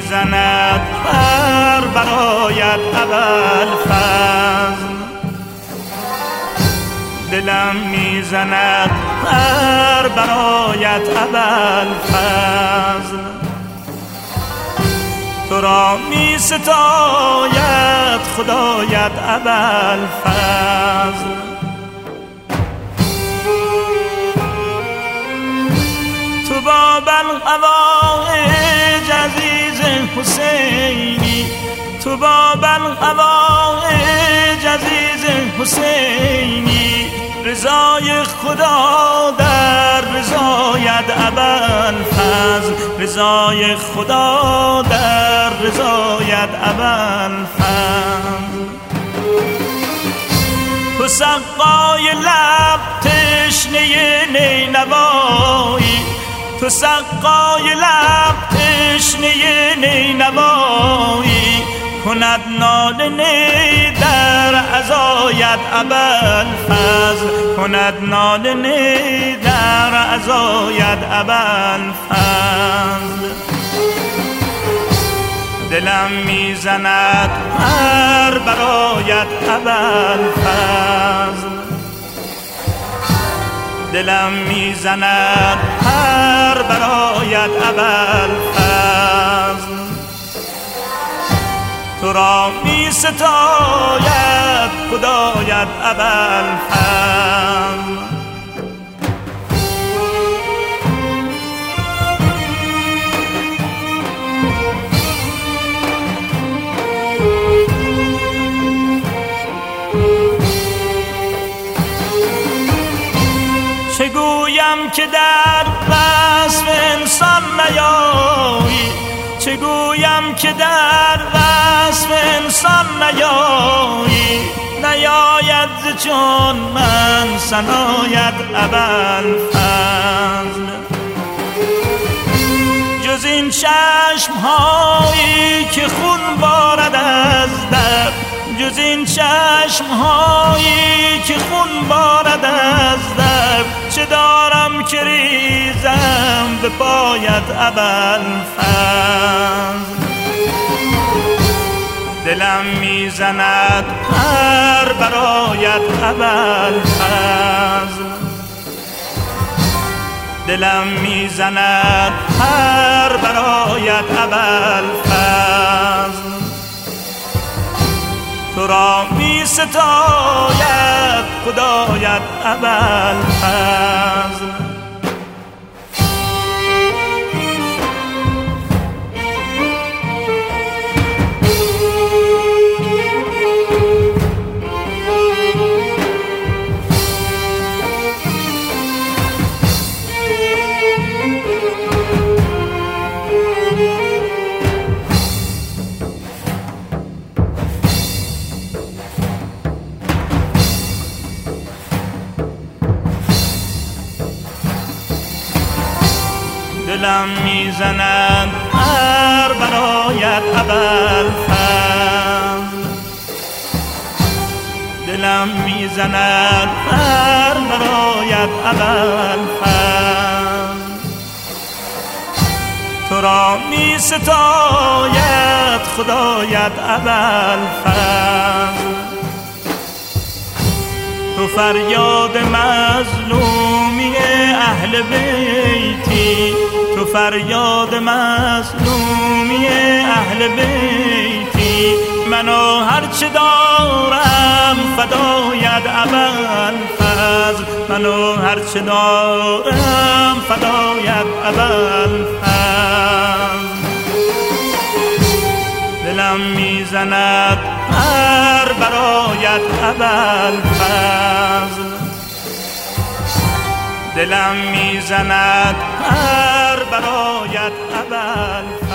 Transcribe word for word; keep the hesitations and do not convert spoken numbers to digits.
میزند پر برایت ابوالفضل، دلم میزند پر برایت ابوالفضل، تو را می ستاید خدایت ابوالفضل. تو با بالهوایج عزیز حسینی، تو با بالهوایج عزیز حسینی، رضای خدا در رضایت ابوالفضل، رضای خدا در رضایت ابوالفضل. تو سقای لب تشنه نینوایی، تو سقای لب تشنه نینوایی، کند ناله نی در عزایت ابوالفضل، کند ناله نی در عزایت ابوالفضل. دلم میزند پر برایت ابوالفضل، دلم میزند پر برایت ابوالفضل، تو را می ستاید خدایت ابوالفضل. چه گویم که در وصف انسان نیایی، چه گویم که در وصف انسان نیایی، نیاید ز چون من ثنایت ابوالفضل. جز این چشم هایی که خون بارد از در، جز این چشم هایی که خون بارد از در، چه دارم که ریزم به پایت ابوالفضل. دلم میزند پر برایت ابوالفضل، دلم میزند پر برایت ابوالفضل، تو را می ستاید خدایت ابوالفضل. دلم میزند پر برایت ابوالفضل، دلم میزند پر برایت ابوالفضل، تو را می ستاید خدایت ابوالفضل. تو فریاد مظلومی اهل بیتی، تو فریاد مظلومی اهل بیتی، منو هرچه دارم فدایت ابوالفضل، منو هرچه دارم فدایت ابوالفضل. دلم میزند پر برایت ابوالفضل، دلم میزند پر برایت ابوالفضل.